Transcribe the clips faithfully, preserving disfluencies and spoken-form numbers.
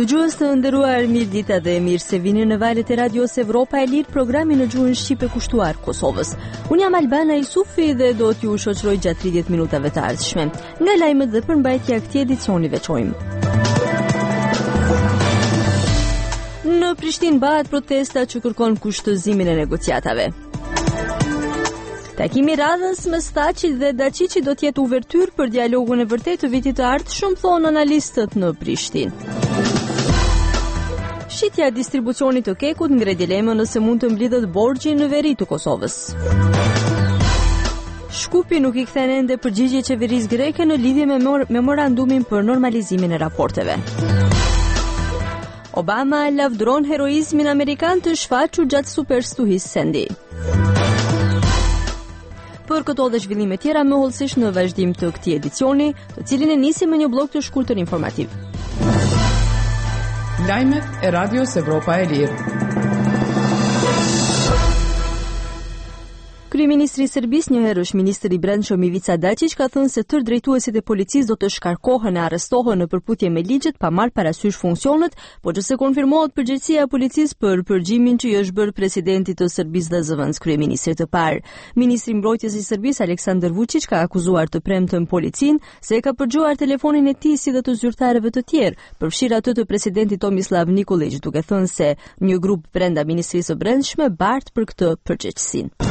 Dëgjues të nderuar, mirë ditë dhe mirë se vini në valët e radios Evropa e Lirë, programin në gjuhën shqipe kushtuar Kosovës. Unë jam Albana Isufi dhe do t'ju shoqëroj gjatë tridhjetë minutave të ardhshme. Nga lajmet dhe përmbajtja e këtij edicioni veçojmë. Në Prishtinë bëhet protesta që kërkon kushtëzimin e negociatave. Takimi radhës mes Thaçit dhe Daçiçit do të jetë uvertyrë për dialogun e vërtetë të vitit të ardhshëm, thonë analistët në Prishtinë. Shitja e distribucionit të kekut ngre dilemën nëse mund të mblidhet borxhi në veri të Kosovës. Shkupi nuk i kthen ende përgjigje qeverisë greke në lidhje me memorandumin për normalizimin e raporteve. Obama lavdron heroizmin amerikan të shfaqur gjatë superstuhisë Sandy. Për këto dhe zhvillime tjera më hollësisht në vazhdim të këtij edicioni, të cilin e nisim me një blog të shkurtër informativ. Lajmet e Radios Evropa e Lirë. Kryeministri i Serbisë, njëherësh ministri i Brendshëm Ivica Dačić, ka thënë se tërë drejtuesit e policisë do të shkarkohen e arrestohen në përputhje me ligjet pa marrë parasysh funksionet, por që se konfirmohet përgjegjësia e policisë për përgjimin që i është bërë presidentit të Serbisë dhe zëvendës kryeministrit të parë. Ministri i Mbrojtjes i Serbisë Aleksandar Vučić ka akuzuar të premtën policinë se e ka përgjuar telefonin e tij si dhe të zyrtarëve të tjerë, përfshirë atë të presidentit Tomislav Nikolić, duke thënë se një grup brenda Ministrisë së Brendshme bart për këtë përgjegjësinë.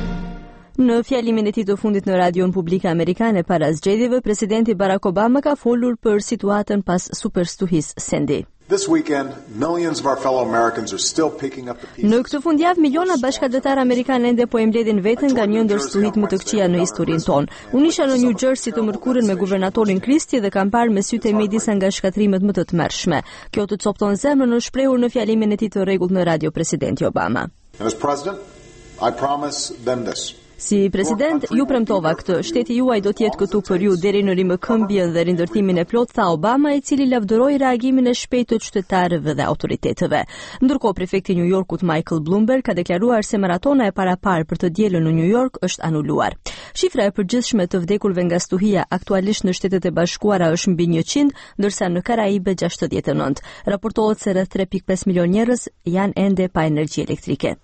Në fjalimin e tij të fundit në radion publike amerikane para zgjedhjeve, presidenti Barack Obama ka folur për situatën pas superstuhisë Sandy. This weekend, millions of our fellow Americans are still picking up the pieces. Në këtë fundjavë, miliona bashkëdhetar amerikanë ende po e mbledhin veten nga një ndër stuhit më të këqija në historinë tonë. Unë isha në New Jersey të mërkurën me guvernatorin Christie dhe kam parë me sytë e mi disa nga shkatrimet më të tmerrshme. Kjo të copton zemrën, në shprehur në fjalimin e tij të rregullt në radio presidenti Obama. And as president, I promise them this. Si president, ju premtova këtë, shteti juaj do të jetë këtu për ju deri në rimëkëmbjen dhe rindërtimin e plot, tha Obama, i cili lavdëroi reagimin e shpejtë të qytetarëve dhe autoriteteve. Ndërkohë, prefekti i New Yorkut Michael Bloomberg ka deklaruar se maratona e paraparë për të dielën në New York është anuluar. Shifra e përgjithshme të vdekurve nga stuhia aktualisht në Shtetet e Bashkuara është mbi njëqind, ndërsa në Karaibe gjashtëdhjetë e nëntë. Raportohet se rreth tre pikë pesë milion njerëz janë ende pa energji elektrike.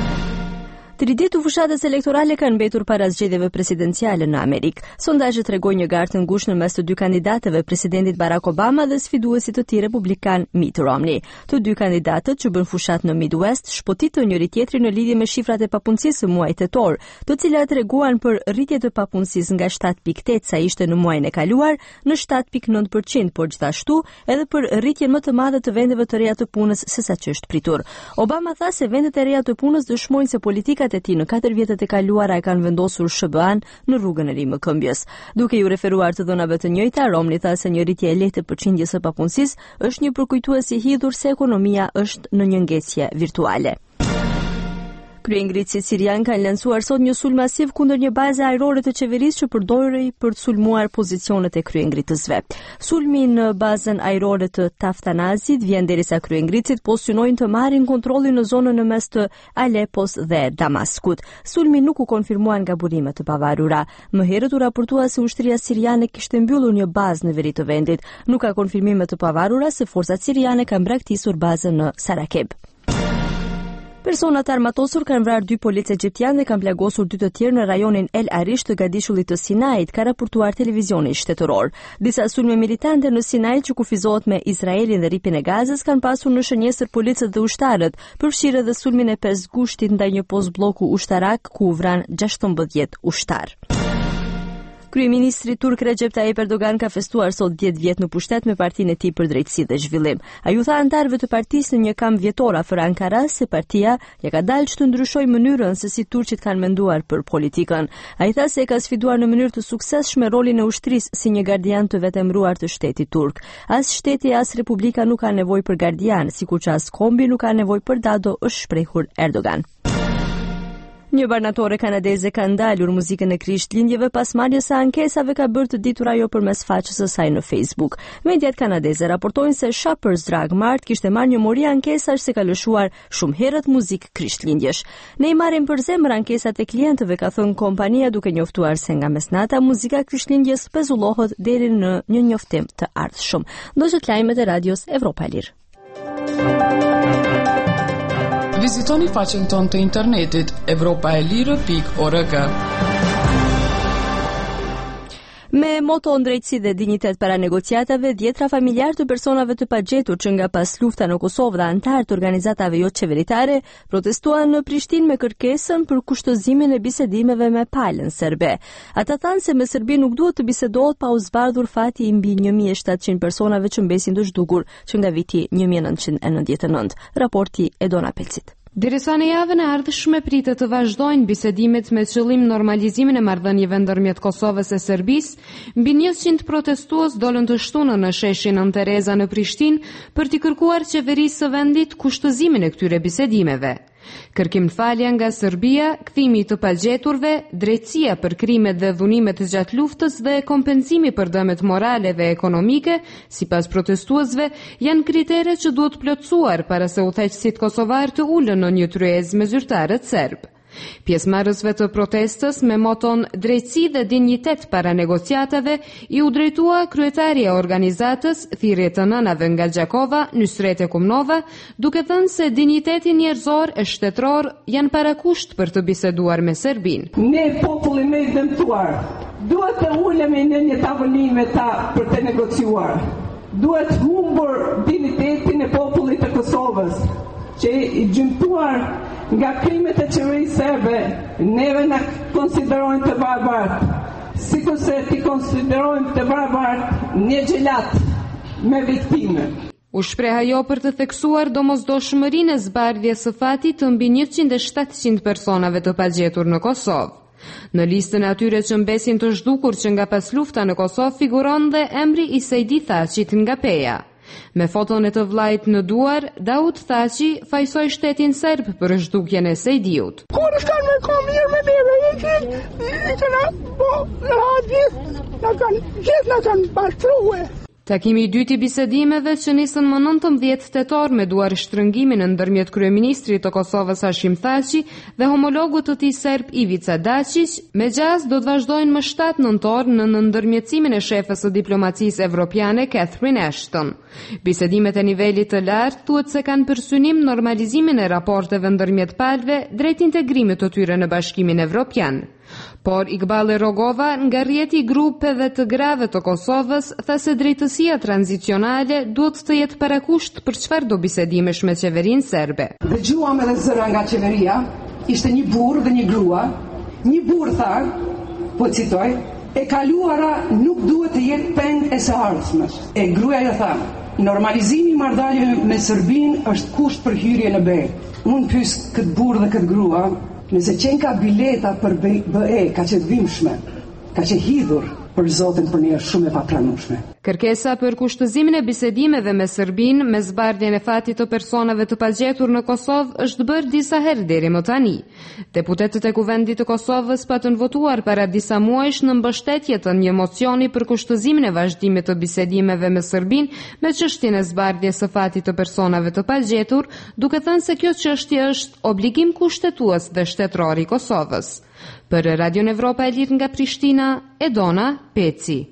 Tridetu fushatës elektorale kanë mbetur para zgjedhjeve presidenciale në Amerikë. Sondazhet tregojnë një garë të ngushtë në mes të dy kandidatëve, presidentit Barack Obama dhe sfiduesit të tij republikan Mitt Romney. Të dy kandidatët që bën fushat në Midwest shpotitën njëri tjetrin në lidhje me shifrat e papunësisë së muajit tetor, të cilat treguan për rritje të papunësisë nga shtatë pikë tetë sa ishte në muajin e kaluar në shtatë pikë nëntë përqind, por gjithashtu edhe për rritjen më të madhe të vendeve të reja të punës se sa që është pritur. Obama tha se vendet e reja të punës dëshmojnë se politikat e tij në katër vjetët e kaluara e kanë vendosur S B A-n në rrugën e rimëkëmbjes. Duke ju referuar të dhënave të njëjta, Romney tha se një rritje e lehtë e përqindjes së papunësisë është një përkujtues i hidhur se ekonomia është në një ngjecje virtuale. Kryengritësit sirian kanë lancuar sot një sulm masiv kundër një baze ajrore të qeverisë që përdorej për të sulmuar pozicionet e kryengritësve. Sulmi në bazën ajrore të Taftanazit vjen derisa kryengritësit po synojnë të marrin kontrollin në zonën në mes të Alepos dhe Damaskut. Sulmi nuk u konfirmuan nga burimet të pavarura. Më herët u raportua se ushtria siriane kishte mbyllur një bazë në veri të vendit. Nuk ka konfirmime të pavarura se forcat siriane kanë braktisur bazën në Sarakeb. Personat armatosur kanë vrarë dy policë egjiptianë dhe kanë plagosur dy të tjerë në rajonin El Arish të gadishullit të Sinait, ka raportuar televizioni shtetëror. Disa sulme militante në Sinai që kufizohet me Izraelin dhe ripin e Gazës kanë pasur në shënjesër policët dhe ushtarët, përfshirë edhe sulmin e pesë gushtit ndaj një post bloku ushtarak ku u vran gjashtëmbëdhjetë ushtar. Kryeministri turk Recep Tayyip Erdogan ka festuar sot dhjetë vjet në pushtet me partinë e tij për drejtësi dhe zhvillim. Ai u tha anëtarëve të partisë në një kamp vjetor afër Ankaras se partia ja ka dalë që të ndryshojë mënyrën se si turqit kanë menduar për politikën. Ai tha se e ka sfiduar në mënyrë të suksesshme rolin e ushtrisë si një gardian të vetëmbruar të shtetit turk. As shteti as republika nuk ka nevojë për gardian, sikur që as kombi nuk ka nevojë për dado, është shprehur Erdogan. Një banatore kanadeze ka ndalur muzikën e Krishtlindjeve pas marrjes së ankesave ka bërë të ditur ajo përmes faqes së saj në Facebook. Mediat kanadeze raportojnë se Shoppers Drug Mart kishte marrë një mori ankesash se ka lëshuar shumë herët muzikë Krishtlindjesh. Ne i marrim për zemër ankesat e klientëve, ka thënë kompania, duke njoftuar se nga mesnata muzika Krishtlindjes pezullohet deri në një njoftim të ardhshëm. Ndoshta lajmet e radios Evropa e Lirë. Vizitoni faqen tonë të internetit evropa e lirë pikë org. Me moto drejtësi dhe dinjitet para negociatave, dhjetra familjar të personave të pagjetur që nga pas lufta në Kosovë dhe antar të organizatave jo qeveritare protestuan në Prishtinë me kërkesën për kushtëzimin e bisedimeve me palën serbe. Ata thanë se me Serbi nuk duhet të bisedohet pa u zbardhur fati i mbi një mijë e shtatëqind personave që mbesin të zhdukur që nga viti një mijë e nëntëqind e nëntëdhjetë e nëntë. Raporti e Dona Pelcit. Derisa në javën e ardhshme pritet të vazhdojnë bisedimet me qëllim normalizimin e marrëdhënieve ndërmjet Kosovës e Serbisë, mbi njëqind protestues dolën të shtunën në sheshin Nën Tereza në Prishtinë për t'i kërkuar qeverisë së vendit kushtëzimin e këtyre bisedimeve. Kërkimfalja nga Serbia, kthimi i të pagjeturve, drejtësia për krimet dhe dhunimet gjatë luftës dhe kompenzimi për dëmet morale dhe ekonomike, sipas protestuesve, janë kritere që duhet plotësuar para se udhëheqësit kosovar të ulën në një tryezë me zyrtarët serb. Pjesëmarrësve të protestës me moton drejtësi dhe dinjitet para negociatave i u drejtua kryetaria e organizatës, thirrje të nënave nga Gjakova, Nysrete Kumnova, duke thënë se dinjiteti njerëzor e shtetror janë parakusht për të biseduar me Serbinë. Ne populli me i dëmtuar, duhet të ulemi në një tavolinë me ta për të negociuar. Duhet humbur dinjitetin e popullit të Kosovës, që i gjymtuar nga krimet e qeverisë serbe, neve na konsiderojnë të barabartë, sikur se ti konsiderojnë të barabartë një gjelat me viktime. U shpreh ajo për të theksuar domosdoshmërinë e zbardhjes së fatit të mbi njëqind e shtatëqind personave të pagjetur në Kosovë. Në listën e atyre që mbesin të zhdukur që nga pas lufta në Kosovë figuron dhe emri i Sejdi Thaqit nga Peja. Me foton e të vllajt në duar, Daud Thaçi fajsoi shtetin serb për zhdukjen e Sejdiut. Kur shkan me kom mirë me neve, e që i që na po rahat gjithë, na kanë gjithë na kanë bashkruhe. Takimi i dytë i bisedimeve që nisën më nëntëmbëdhjetë tetor me duar shtrëngimin ndërmjet kryeministrit të Kosovës Hashim Thaçi dhe homologut të tij serb Ivica Dačić, me gjaz do të vazhdojnë më shtatë nëntor në ndërmjetësimin e shefës së diplomacisë evropiane Catherine Ashton. Bisedimet e nivelit të lartë thuhet se kanë për synim normalizimin e raporteve ndërmjet palëve drejt integrimit të tyre në Bashkimin Evropian. Por Iqbal Rogova, nga rrjeti i grupeve të grave të Kosovës, tha se drejtësia tranzicionale duhet të jetë parakusht për çfarë do bisedimesh me qeverinë serbe. Dëgjuam edhe zëra nga qeveria, ishte një burrë dhe një grua. Një burrë tha, po citoj, e kaluara nuk duhet të jetë peng e së ardhshmes. E gruaja tha, normalizimi i marrëdhënieve me Serbinë është kusht për hyrje në B E. Unë pyes këtë burrë dhe këtë grua, nëse qenë ka bileta për B E, ka që të vimshme, ka që hidhur për zotin për një shumë e papranueshme. Kërkesa për kushtëzimin e bisedimeve me Serbinë me zbardhjen e fatit të personave të pagjetur në Kosovë është bërë disa herë deri më tani. Deputetët e Kuvendit të Kosovës patën votuar para disa muajsh në mbështetje të një mocioni për kushtëzimin e vazhdimit të bisedimeve me Serbinë me çështjen e zbardhjes së fatit të personave të pagjetur, duke thënë se kjo çështje është obligim kushtetues dhe shtetror i Kosovës. Për Radio Evropa e Lirë nga Prishtina, Edona Peci.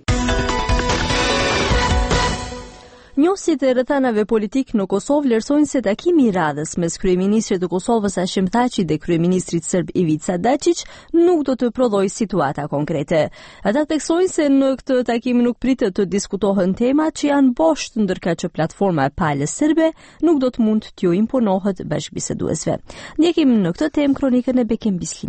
Njohësit e rrethanave politik në Kosovë vlerësojnë se takimi i radhës mes kryeministrit të Kosovës Hashim Thaçi dhe kryeministrit serb Ivica Dačić nuk do të prodhojë situata konkrete. Ata theksojnë se në këtë takim nuk pritet të diskutohen tema që janë boshtë, ndërka që platforma e palës serbe nuk do të mund t'ju imponohet bashkëbiseduesve. Ndjekim në këtë temë kronikën e Bekim Bislimit.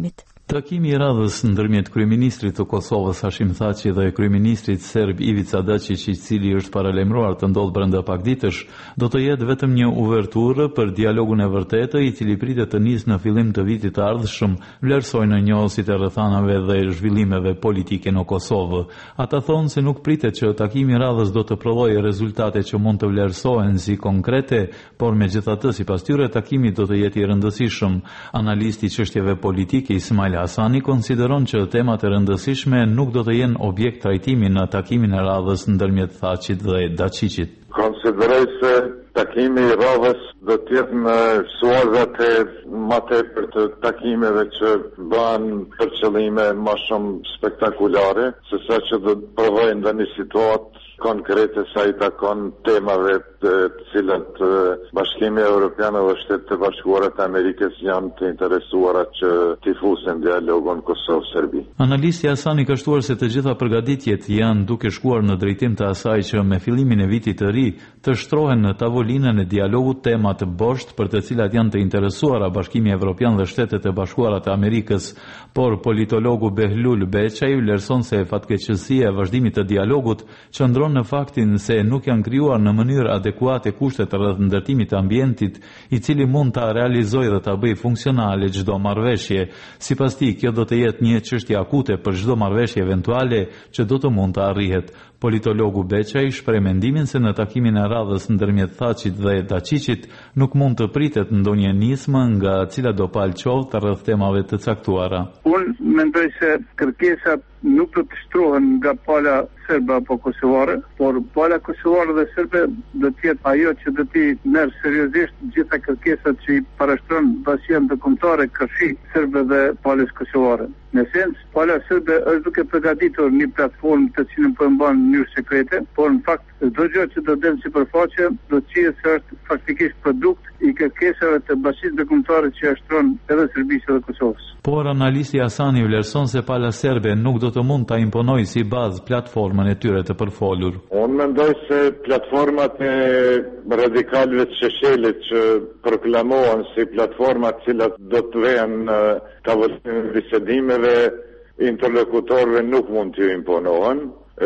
Takimi i radhës ndërmjet kryeministrit të Kosovës Hashim Thaçi dhe kryeministrit serb Ivica Dačić, i cili është paralajmëruar të ndodhë brenda pak ditësh, do të jetë vetëm një uverturë për dialogun e vërtetë, i cili pritet të nisë në fillim të vitit të ardhshëm, vlerësojnë njohësit e rrethanave dhe zhvillimeve politike në Kosovë. Ata thonë se nuk pritet që takimi i radhës do të prodhojë rezultate që mund të vlerësohen si konkrete, por megjithatë sipas tyre takimi do të jetë i rëndësishëm. Analisti i çështjeve politike Ismail Hasani konsideron që temat e rëndësishme nuk do të jenë objekt trajtimi në takimin e radhës ndërmjet Thaçit dhe Dačićit. Konsideroj se takimi i radhës do të jetë në suazat e më tepër të takimeve që bëhen për qëllime më shumë spektakulare, sesa që do të provojnë në një situatë konkrete sa i takon temave të cilat Bashkimi Evropian dhe Shtetet e Bashkuara të Amerikës janë të interesuara që t'i fusin dialogun Kosovë-Serbi. Analisti Hasani ka shtuar se të gjitha përgatitjet janë duke shkuar në drejtim të asaj që me fillimin e vitit të ri të shtrohen në tavolinën e dialogut tema të boshtë për të cilat janë të interesuara Bashkimi Evropian dhe Shtetet e Bashkuara të Amerikës, por politologu Behlul Beçaj vlerëson se fatkeqësia e vazhdimit të dialogut qëndron në faktin se nuk janë krijuar në mënyrë adekuate kushtet rreth ndërtimit të ambientit, i cili mund ta realizojë dhe ta bëjë funksionale çdo marrëveshje. Sipas tij, kjo do të jetë një çështje akute për çdo marrëveshje eventuale që do të mund të arrihet. Politologu Beçaj shpreh mendimin se në takimin e radhës ndërmjet Thaçit dhe Dačićit nuk mund të pritet ndonjë nismë nga cila do palë qoftë rreth temave të caktuara. Unë mendoj se kërkesat nuk do të shtrohen nga pala serbe apo kosovare, por pala kosovare dhe serbe do të jetë ajo që do t'i merr seriozisht gjitha kërkesat që i parashtron bashkinë ndërkombëtare kërshi serbe dhe palës kosovare. Në sens, pala serbe është duke përgatitur një platformë të cilën po e mban në mënyrë sekrete, por në fakt çdo gjë që do del sipërfaqe do të qihet se është faktikisht produkt i kërkesave të bashkisë ndërkombëtare që jashtron edhe Serbisë dhe Kosovës. Por analisti Hasani vlerëson se pala serbe nuk do të mund ta imponojë si bazë platformën e tyre të përfolur. Unë mendoj se platformat e radikalëve të Sheshelit që proklamohen si platformat cilat do të vehen në tavolinë e bisedimeve interlokutorëve nuk mund t'ju imponohen.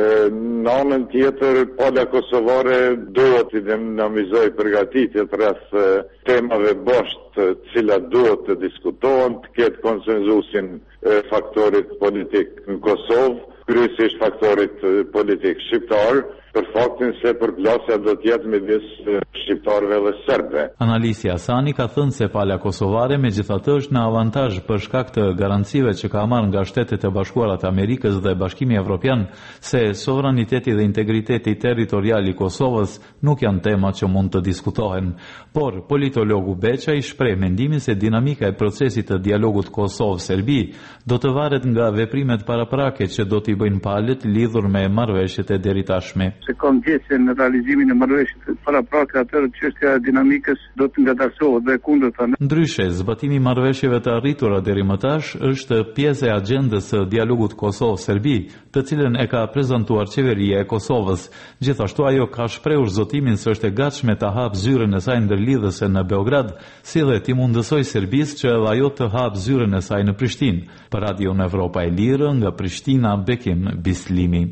Në anën tjetër, pala kosovare duhet të dinamizojë përgatitjet rreth temave boshtë, të cilat duhet të diskutohen, të ketë konsenzusin e faktorit politik në Kosovë, kryesisht faktorit politik shqiptar, për faktin se përplasja do të jetë midis shqiptarëve dhe serbëve. Analisti Hasani ka thënë se pala kosovare megjithatë është në avantazh për shkak të garancive që ka marrë nga Shtetet e Bashkuara të Amerikës dhe Bashkimi Evropian se sovraniteti dhe integriteti territorial i Kosovës nuk janë tema që mund të diskutohen. Por politologu Beçaj shpreh mendimin se dinamika e procesit të dialogut Kosovë-Serbi do të varet nga veprimet paraprake që do t'i bëjnë palët lidhur me marrëveshjet e deritashme. Se kam gjese në realizimin e marrëveshjeve paraprake, atëherë çështja e dinamikës do të ngadalsohet dhe kundërta. Ndryshe, zbatimi i marrëveshjeve të arritura deri më tash është pjesë e agjendës së dialogut Kosovë-Serbi, të cilën e ka prezantuar qeveria e Kosovës. Gjithashtu ajo ka shprehur zotimin se është e gatshme ta hapë zyrën e saj ndërlidhëse në Beograd, si dhe t'i mundësojë Serbisë që edhe ajo të hapë zyrën e saj në Prishtinë. Për Radio Evropa e Lirë, nga Prishtina, Bekim Bislimi.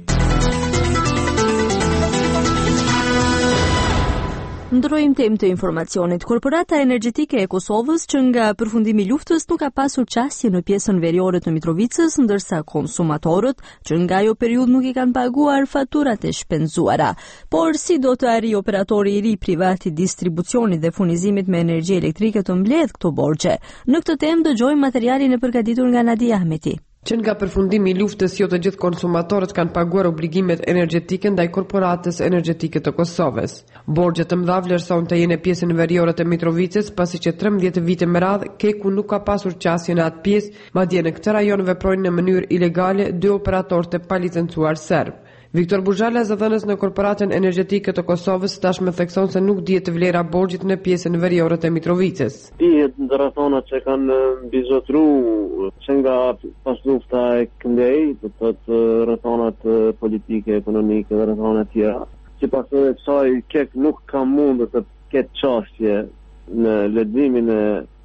Ndrojmë temë të informacionit. Korporata energjetike e Kosovës që nga përfundimi i luftës nuk ka pasur qasje në pjesën veriore të Mitrovicës, ndërsa konsumatorët që nga ajo periudhë nuk i kanë paguar faturat e shpenzuara. Por si do të arrijë operatori i ri privat i distribucionit dhe furnizimit me energji elektrike të mbledh këto borxhe? Në këtë temë dëgjojmë materialin e përgatitur nga Nadia Ahmeti. Që nga përfundimi i luftës jo të gjithë konsumatorët kanë paguar obligimet energjetike ndaj korporatës energjetike të Kosovës. Borxhet të mëdha vlerësohen të jenë pjesën veriore të Mitrovicës, pasi që trembëdhjetë vite me radhë Keku nuk ka pasur qasje në atë pjesë, madje në këtë rajon veprojnë në mënyrë ilegale dy operatorë të palicencuar serb. Viktor Buzhala, zëdhënës në Korporatën Energjetike të Kosovës, tashmë thekson se nuk dihet vlera borxhit në pjesën veriore të Mitrovicës. Dihet rrethonat që kanë mbizotruar që nga pas lufta e Këndej, do të thotë rrethonat politike, ekonomike dhe rrethona tjera. Sipas kësaj Kek nuk ka mundur të ketë çështje në leximin e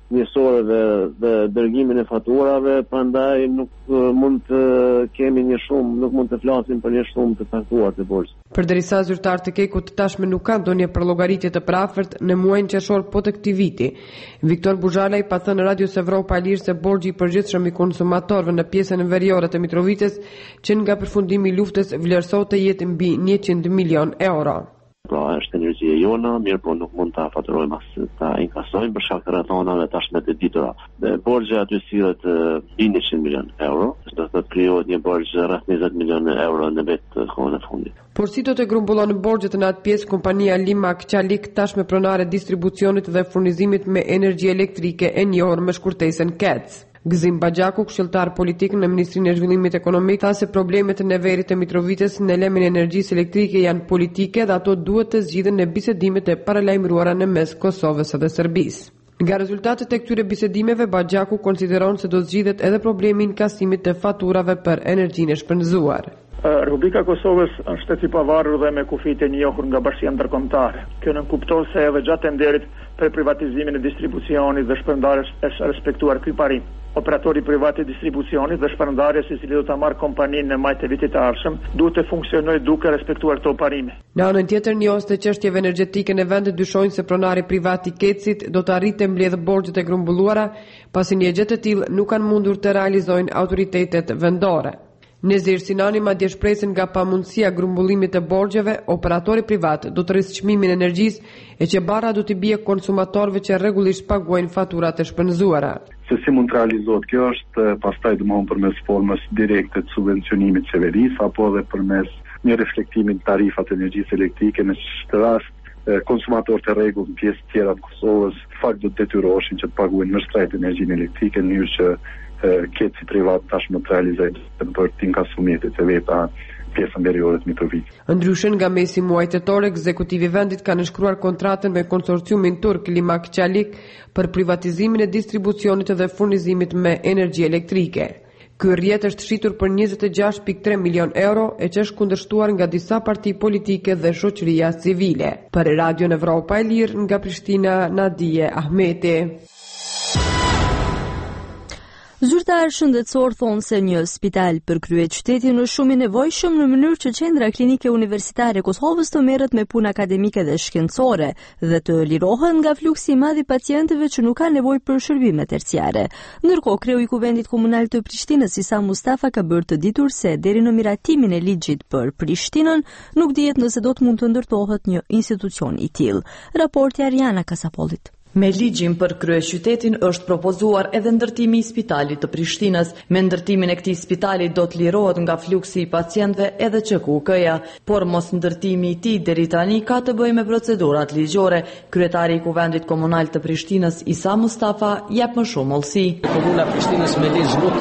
njësore dhe, dhe dërgimin e faturave, prandaj nuk uh, mund të kemi një shumë, nuk mund të flasim për një shumë të caktuar të borxhit. Përderisa zyrtarët të Kekut tashme nuk kanë ndonjë përllogëritje të prafërt në muajin qershor po të këtij viti. Viktor Buzhalaj pa thënë Radios Evropa e Lirë se borxhi i përgjithshëm i konsumatorëve në pjesën veriore të Mitrovicës që nga përfundimi i luftës vlerësohet të jetë mbi njëqind milion euro. Pra është energjia jona, mirë po nuk mund ta faturojmë as ta inkasojmë për shkak të rrethonave tashme të ditura. Dhe borxhi aty sillet mbi njëqind milion euro, do të thotë krijohet një borxh rreth njëzet milionë euro në vetë kohën e fundit. Por si do të grumbullon borxhet në atë pjesë kompania Limak Qalik tashme pronare distribucionit dhe furnizimit me energji elektrike e njohur me shkurtesën K E C. Gëzim Baxhaku, këshilltar politik në Ministrinë e Zhvillimit Ekonomik, tha se problemet e neverit të Mitrovicës në lemin e energjisë elektrike janë politike dhe ato duhet të zgjidhen në bisedimet e paralajmëruara në mes Kosovës dhe Serbisë. Nga rezultatet e këtyre bisedimeve, Baxhaku konsideron se do zgjidhet edhe problemi i inkasimit të faturave për energjinë e shpenzuar. Republika e Kosovës është shtet i pavarur dhe me kufijtë e njohur nga Bashkia Ndërkombëtare. Kjo nënkupton se edhe gjatë tenderit për privatizimin e distribucionit dhe shpërndarjes është respektuar ky parim. Operatori privat i distribucionit dhe shpërndarjes i cili do ta marrë kompaninë në maj të vitit të ardhshëm duhet të funksionojë duke respektuar këto parime. Në anën tjetër, njohës të çështjeve energjetike në vend dyshojnë se pronari privat i K E C-it do të arrijë të mbledhë borxhet e grumbulluara, pasi një gjë të tillë nuk kanë mundur të realizojnë autoritetet vendore. Nezir Sinani madje shpresin nga pamundësia grumbullimit të borxheve, operatori privat do të rrisë çmimin e energjisë e që barra do t'i bie konsumatorëve që rregullisht paguajnë faturat e shpenzuara. Se si mund të realizohet kjo është pastaj domthon përmes formës direkte të subvencionimit qeverisë apo edhe përmes një reflektimi të tarifat e energjisë elektrike në çdo rast konsumatorët të rregullt në pjesë tjera të Kosovës fakt do të detyroheshin që të paguajnë më shtrejt energjinë elektrike në mënyrë që K E C privat tashmë të realizojë për të inkasumetit e veta pjesën veriore të Mitrovicës. Ndryshe nga mesi muajit tetor, ekzekutivi i vendit ka nënshkruar kontratën me konsorciumin turk Limak Qalik për privatizimin e distribucionit dhe furnizimit me energji elektrike. Ky rrjet është shitur për njëzet e gjashtë pikë tre milion euro e që është kundërshtuar nga disa parti politike dhe shoqëria civile. Për Radio Evropa e Lirë nga Prishtina, Nadije Ahmeti. Zyrtar shëndetësor thonë se një spital për krye qytetin është shumë i nevojshëm në mënyrë që qendra klinike universitare e Kosovës të merret me punë akademike dhe shkencore dhe të lirohen nga fluksi i madh i pacientëve që nuk kanë nevojë për shërbime terciare. Ndërkohë, kreu i Kuvendit Komunal të Prishtinës, Isa Mustafa, ka bërë të ditur se deri në miratimin e ligjit për Prishtinën nuk dihet nëse do të mund të ndërtohet një institucion i tillë. Raporti Ariana Kasapolit. Me ligjin për kryeqytetin është propozuar edhe ndërtimi i spitalit të Prishtinës. Me ndërtimin e këtij spitali do të lirohet nga fluksi i pacientëve edhe Q K K-ja, por mos ndërtimi i tij deri tani ka të bëjë me procedurat ligjore. Kryetari i Kuvendit Komunal të Prishtinës, Isa Mustafa, jep më shumë hollësi. Komuna e Prishtinës me ligj nuk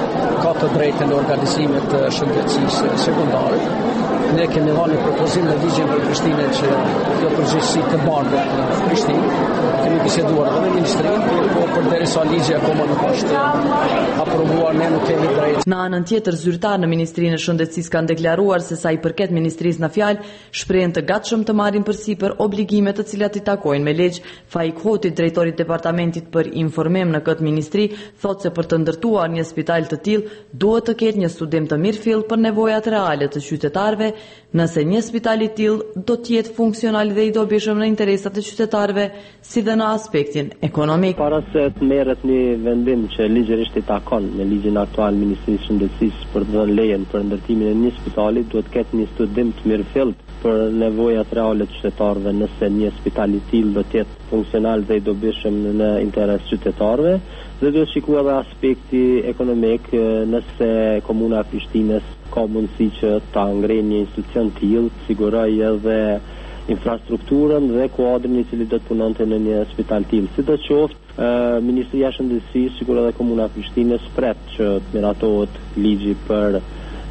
ka të drejtën në organizimin e shëndetësisë sekondare. Ne kemi dhënë propozim në ligjin për Prishtinën që kjo përgjegjësi të bardhë në Prishtinë. Kemi biseduar edhe me ministrinë, por përderisa ligji akoma nuk është aprovuar, ne nuk kemi drejtë. Në anën tjetër, zyrtar në Ministrinë e Shëndetësisë kanë deklaruar se sa i përket ministrisë në fjalë, shprehen të gatshëm të marrin përsipër obligime të cilat i takojnë me ligj. Faik Hoti, drejtori i departamentit për informim në këtë ministri, thotë se për të ndërtuar një spital të tillë duhet të ketë një studim të mirëfill për nevojat reale të qytetarëve. Nëse një spital i tillë do të jetë funksional dhe i dobishëm në interesat e qytetarëve, si dhe në aspektin ekonomik. Para se të merret një vendim që ligjërisht i takon në ligjin aktual Ministrisë së Shëndetësisë për të dhënë lejen për ndërtimin e një spitali, duhet të ketë një studim të mirëfillt për nevojat reale të qytetarëve, nëse një spital i tillë do të jetë funksional dhe i dobishëm në interes qytetarëve, dhe duhet shikuar edhe aspekti ekonomik, nëse Komuna e Prishtinës ka mundësi që ta ngrejë një institucion të tillë, sigurojë edhe infrastrukturën dhe kuadrin i cili do të punonte në një spital tillë. Sidoqoftë, Ministria e Shëndetësisë, sikur edhe Komuna e Prishtinës pret që të miratohet ligji për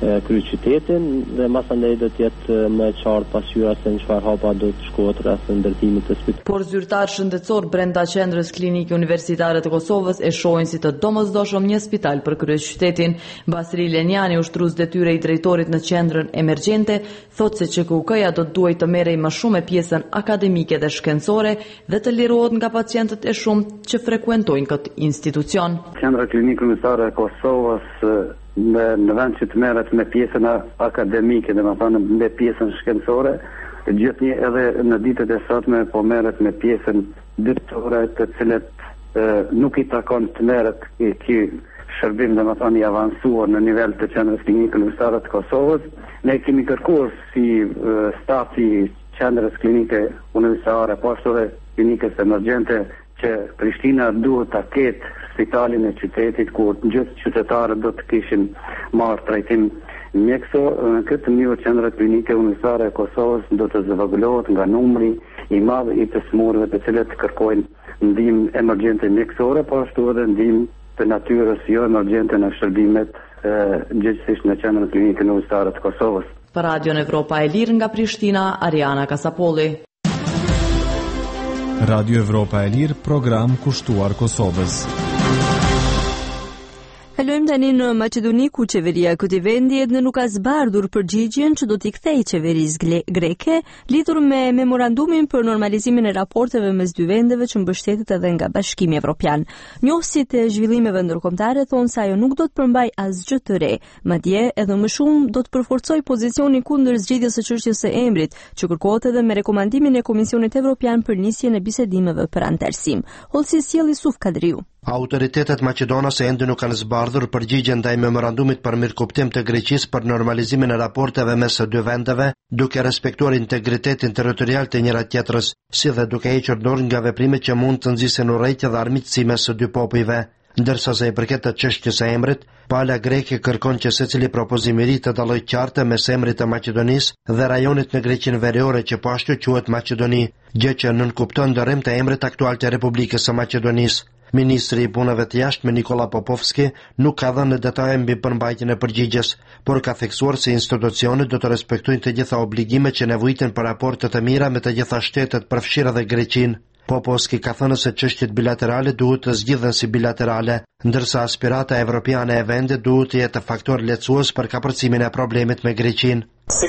kryeqytetin dhe masandej do të jetë më e qartë pasqyra se në çfarë hapa do të shkohet rreth ndërtimit të spitalit. Por zyrtar shëndetësor brenda qendrës klinike universitare të Kosovës e shohin si të domosdoshëm një spital për kryeqytetin. Basri Lenjani, ushtrues detyre i drejtorit në qendrën emergjente, thotë se Q K U-ja do të duhej të merrej më shumë me pjesën akademike dhe shkencore dhe të lirohet nga pacientët e shumt që frekuentojnë këtë institucion. Qendra klinike universitare e Kosovës në, në vend që të merret me pjesën akademike, dhe më thënë me pjesën shkencore, gjithnjë edhe në ditët e sotme po merret me pjesën dytore, të cilët e, nuk i takon të merret ky shërbim, dhe më thënë i avancuar në nivel të qendrës klinike universitare të Kosovës. Ne kemi kërkuar si e, staf i qendrës klinike universitare, po ashtu edhe klinikës emergjente, që Prishtina duhet ta ketë spitalin e qytetit ku gjithë qytetarët do të kishin marrë trajtim mjekësor. Në këtë mënyrë qendra klinike universitare e Kosovës do të zëvogëlohet nga numri i madh i të smurëve të cilët kërkojnë ndihmë emergjente mjekësore, po ashtu edhe ndihmë të natyrës jo emergjente në shërbimet gjithsesi në qendrën klinike universitare të Kosovës. Për Radion Evropa e Lirë nga Prishtina, Ariana Kasapolli. Radio Evropa e Lirë, program kushtuar Kosovës. Kalojmë tani në Maqedoni, ku qeveria e këtij vendi edhe nuk ka zbardhur përgjigjen që do t'i kthejë qeverisë greke lidhur me memorandumin për normalizimin e raporteve mes dy vendeve që mbështetet edhe nga Bashkimi Evropian. Njohësit e zhvillimeve ndërkombëtare thonë se ajo nuk do të përmbaj asgjë të re, madje edhe më shumë do të përforcojë pozicionin kundër zgjidhjes së çështjes së emrit, që kërkohet edhe me rekomandimin e Komisionit Evropian për nisjen e bisedimeve për anëtarësim. Holsi sjell Yusuf Kadriu. Autoritetet maqedonase ende nuk kanë zbardhur përgjigje ndaj memorandumit për mirëkuptim të Greqisë për normalizimin e raporteve mes së dy vendeve, duke respektuar integritetin territorial të njëra tjetrës, si dhe duke hequr dorë nga veprimet që mund të nxjisen urrëtie dhe armiqësi mes së dy popujve. Ndërsa sa i përket të çështjes së emrit, pala greke kërkon që secili propozim i ri të dallojë qartë mes emrit të Maqedonisë dhe rajonit në Greqinë Veriore që po ashtu quhet Maqedoni, gjë që nënkupton ndërrim të emrit aktual të Republikës së Maqedonisë. Ministri i punëve të jashtme Nikola Popovski nuk ka dhënë detaje mbi përmbajtjen e përgjigjes, por ka theksuar se institucionet do të respektojnë të gjitha obligimet që nevojiten për raporte të mira me të gjitha shtetet, përfshirë edhe Greqinë. Popovski ka thënë se çështjet bilaterale duhet të zgjidhen si bilaterale, ndërsa aspirata evropiane e vendit duhet të jetë faktor lehtësues për kapërcimin e problemit me Greqinë.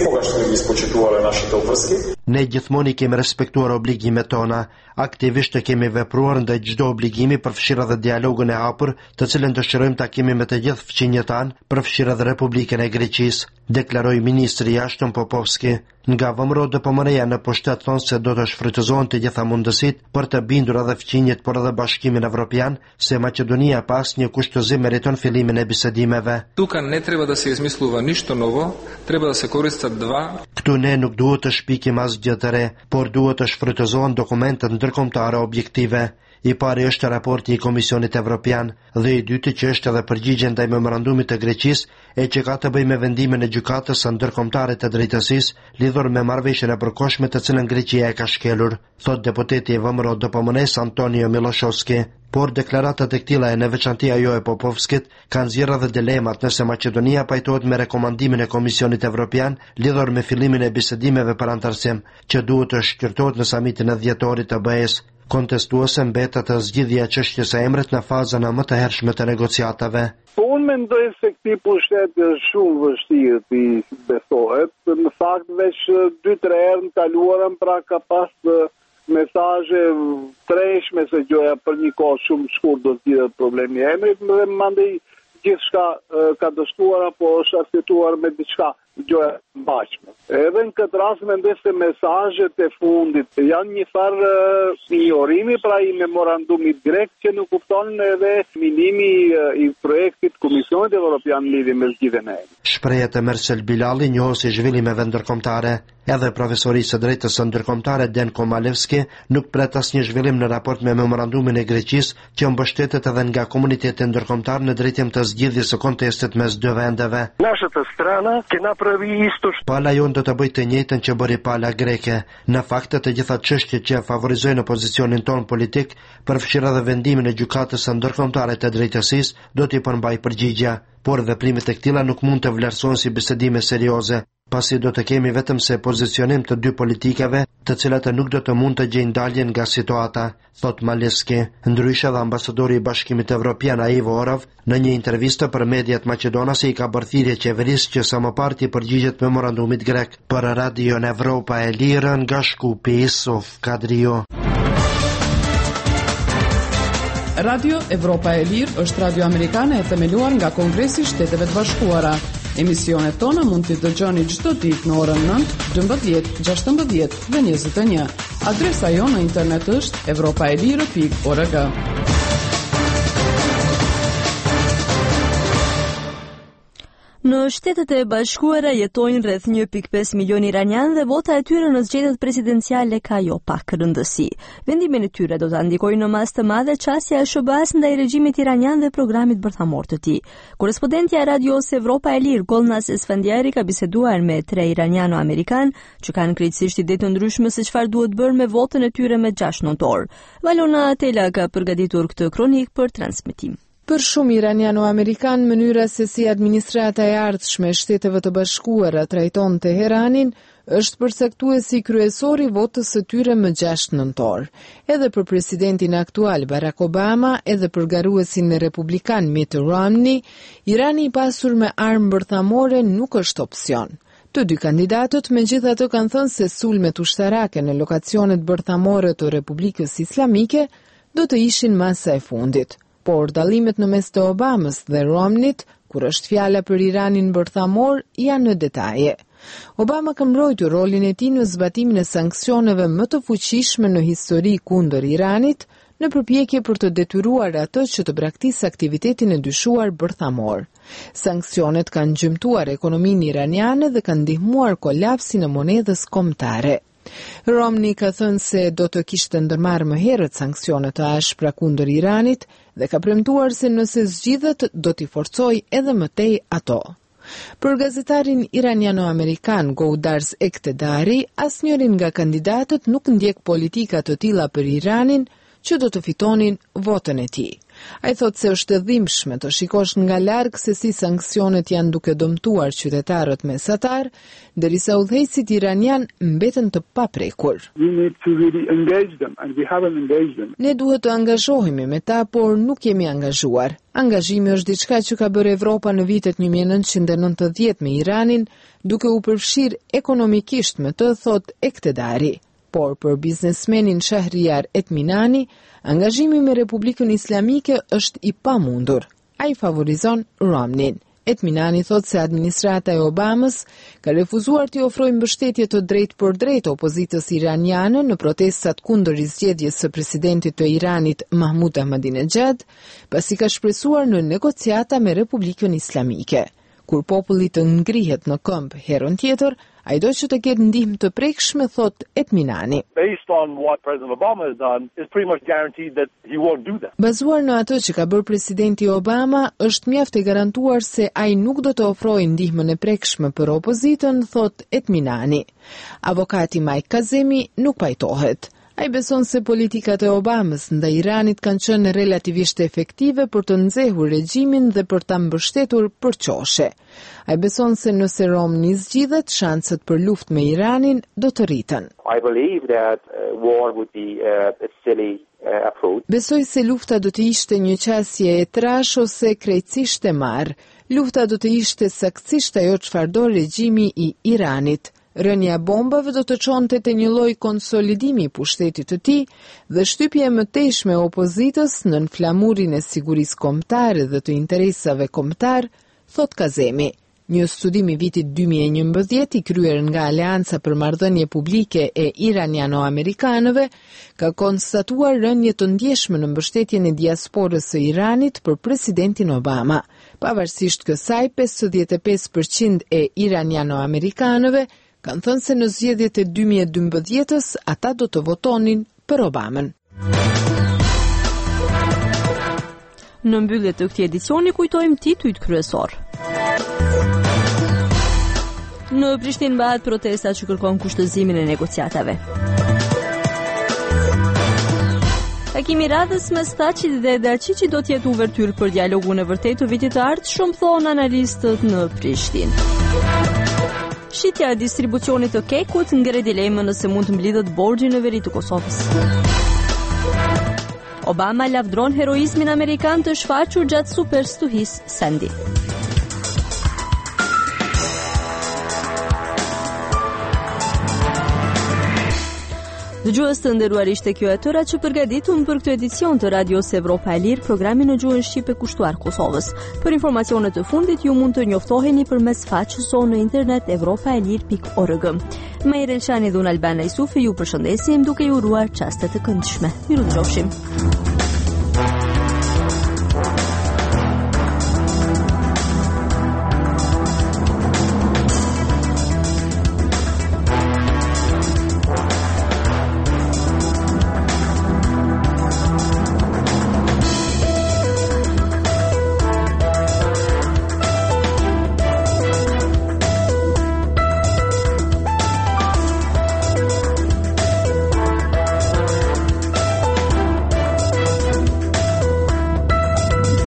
Ne gjithmonë i kemi respektuar obligimet tona, aktivisht të kemi vepruar ndaj çdo obligimi, përfshirë edhe dialogun e hapur, të cilën dëshirojmë ta kemi me të gjithë fqinjet tanë, përfshirë edhe Republikën e Greqisë, deklaroi ministri i jashtëm Popovski. Nga V M R O D P M R-ja në pushtet thonë se do të shfrytëzohen të gjitha mundësitë për të bindur edhe fqinjet, por edhe Bashkimin Evropian se Maqedonia pas një kushtozim meriton fillimin e bisedimeve. Тука не треба да се измислува ништо ново, треба да се користат два. Këtu ne nuk duhet të shpikim asgjë të re, por duhet të shfrytëzohen dokumentet ndërkombëtare objektive. I pari është raporti i Komisionit Evropian dhe i dyti që është edhe përgjigje ndaj memorandumit të Greqisë e që ka të bëjë me vendimin e gjykatës së ndërkombëtare të drejtësisë lidhur me marrëveshjen e përkohshme të cilën Greqia e ka shkelur, thot deputeti i V M R O D P M R-s Antonio Miloshovski. Por deklaratat e këtilla e në veçanti ajo e Popovskit kanë zgjerrë edhe dilemat nëse Maqedonia pajtohet me rekomandimin e Komisionit Evropian lidhur me fillimin e bisedimeve për antarësim, që duhet të shkërtohet në samitin e dhjetorit të B E-s. Kontestuese mbetet të zgjidhja e çështjes së emrit në fazën e më të hershme të negociatave. Po unë mendoj se këti pushtet është shumë vështirë të besohet. Në fakt veç dy tre herë në kaluarën pra ka pas mesazhe treshme se gjoja për një kohë shumë shkurt do të zgjidhet problemi i emrit dhe mandej gjithçka ka dështuar apo është arsyetuar me diçka gjoja mbajtshme. Edhe në këtë rast mendoj se mesazhet e fundit janë një farë ignorimi pra i memorandumit grek që nuk kupton edhe minimi i projektit Komisionit Evropian lidhje me zgjidhjen e emrit. Shprehet e Mersel Bilali, njohës i zhvillimeve ndërkombëtare. Edhe profesorisë së drejtës së ndërkombëtare Denko Malevski nuk pret asnjë zhvillim në raport me memorandumin e Greqisë, që mbështetet edhe nga komuniteti ndërkombëtar në drejtim të zgjidhjes së kontestit mes dy vendeve. Pala jon do të bëjë të njëjtën që bëri pala greke. Në fakt të gjitha çështjet që favorizojnë opozicionin ton politik, përfshirë edhe vendimin e gjykatës së ndërkombëtare të drejtësisë, do t'i përmbajë përgjigje. përgjigja, por veprimet e këtilla nuk mund të vlerësohen si bisedime serioze, pasi do të kemi vetëm se pozicionim të dy politikave, të cilat nuk do të mund të gjejnë daljen nga situata, thot Maleski. Ndryshe dhe ambasadori i Bashkimit Evropian Ivo Orov në një intervistë për mediat maqedonase i ka bërë thirrje qeverisë që sa më parë të përgjigjet memorandumit grek. Për Radion Evropa e Lirë nga Shkupi, Sof Kadrio. Radio Evropa e Lirë është radio amerikane e themeluar nga Kongresi i Shteteve të Bashkuara. Emisionet tona mund t'i dëgjoni çdo ditë në orën nëntë, dymbëdhjetë, gjashtëmbëdhjetë dhe njëzet e një. Adresa jonë në internet është evropaelire pikë org. Në Shtetet e Bashkuara jetojnë rreth një pikë pesë milion iranian dhe vota e tyre në zgjedhjet presidenciale ka jo pak rëndësi. Vendimin e tyre do ta ndikojë në masë të madhe çësia e S B A-s ndaj regjimit iranian dhe programit bërthamor të tij. Korrespondentja e Radios Evropa e Lirë, Golnaz Esfandiari, ka biseduar me tre iraniano-amerikan që kanë krejtësisht ide të ndryshme se çfarë duhet bërë me votën e tyre me gjashtë nëntor. Valona Tela ka përgatitur këtë kronik për transmetim. Për shumë iraniano-amerikan, mënyra se si administrata e ardhshme e Shteteve të Bashkuara trajton Teheranin është përcaktuesi kryesor i votës së tyre më gjashtë nëntor. Edhe për presidentin aktual Barack Obama, edhe për garuesin republikan Mitt Romney, Irani i pasur me armë bërthamore nuk është opsion. Të dy kandidatët megjithatë kanë thënë se sulmet ushtarake në lokacionet bërthamore të Republikës Islamike do të ishin masa e fundit. Por dallimet në mes të Obamës dhe Romneyt, kur është fjala për Iranin bërthamor, janë në detaje. Obama ka mbrojtur rolin e tij në zbatimin e sanksioneve më të fuqishme në histori kundër Iranit, në përpjekje për të detyruar atë që të braktisë aktivitetin e dyshuar bërthamor. Sanksionet kanë gjymtuar ekonominë iraniane dhe kanë ndihmuar kolapsin e monedhës kombëtare. Romney ka thënë se do të kishte ndërmarrë më herët sanksione të ashpra kundër Iranit dhe ka premtuar se nëse zgjidhet do t'i forcojë edhe më tej ato. Për gazetarin iraniano-amerikan Goudars Ektedari, asnjërin nga kandidatët nuk ndjek politika të tilla për Iranin që do të fitonin votën e tij. Ai thotë se është e dhimbshme të shikosh nga larg se si sanksionet janë duke dëmtuar qytetarët mesatar, derisa udhëheqësit iranian mbeten të paprekur. Ne duhet të angazhohemi me ta, por nuk jemi angazhuar. Angazhimi është diçka që ka bërë Evropa në vitet një mijë e nëntëqind e nëntëdhjetë me Iranin, duke u përfshirë ekonomikisht me të, thot Ektedari. Por për biznesmenin Shahriar Etminani, angazhimi me Republikën Islamike është i pamundur. Ai favorizon Romneyn. Etminani thot se administrata e Obamës ka refuzuar t'i ofrojë mbështetje të drejtë për drejtë opozitës iraniane në protestat kundër zgjedhjes së presidentit të Iranit Mahmud Ahmadinejad, pasi ka shpresuar në negociata me Republikën Islamike. Kur populli të ngrihet në këmbë herën tjetër, ai do që të ketë ndihmë të prekshme, thot Etminani. Bazuar në atë që ka bërë presidenti Obama, është mjaft e garantuar se ai nuk do të ofrojë ndihmën e prekshme për opozitën, thot Etminani. Avokati Mike Kazemi nuk pajtohet. Ai beson se politikat e Obamës ndaj Iranit kanë qenë relativisht efektive për të nxehur regjimin dhe për ta mbështetur përqoshe. Ai beson se nëse Romney zgjidhet, shanset për luftë me Iranin do të rriten. Besoj se lufta do të ishte një qasje e trash ose krejtësisht e marrë. Lufta do të ishte saktësisht ajo çfarë do regjimi i Iranit. Rënja bombave do të çonte te një lloj konsolidimi i pushtetit të tij dhe shtypje më tejshme e opozitës nën flamurin e sigurisë kombëtare dhe të interesave kombëtar, thot Kazemi. Një studim i vitit dy mijë e njëmbëdhjetë i kryer nga Aleanca për Marrëdhënie Publike e Iraniano-Amerikanëve ka konstatuar rënje të ndjeshme në mbështetjen e diasporës së Iranit për presidentin Obama. Pavarësisht kësaj, pesëdhjetë e pesë përqind e Iraniano-Amerikanëve kanë thënë se në zgjedhjet e dy mijë e dymbëdhjetës ata do të votonin për Obamën. Në mbyllje të këtij edicioni kujtojmë titujt kryesor. Në Prishtinë bëhet protesta që kërkon kushtëzimin e negociatave. Takimi radhës mes Thaçit dhe Daçiçit do të jetë uvertyrë për dialogun e vërtetë të vitit të ardhshëm, thonë analistët në Prishtinë. Shitja e distribucionit të kekut ngre dilemën nëse mund të mblidhet borxhi në veri të Kosovës. Obama lavdron heroizmin amerikan të shfaqur gjatë superstuhisë Sandy. Dëgjues të nderuar, ishte kjo e tëra që përgatitëm për këtë edicion të Radios Evropa e Lirë, programi në gjuhën shqipe kushtuar Kosovës. Për informacionet të fundit ju mund të njoftoheni përmes faqes sonë në internet evropaelir pikë org. Majer Elshani dhe unë Albana Isufi ju përshëndesim duke ju uruar çaste të këndshme. Miru dëgjofshim.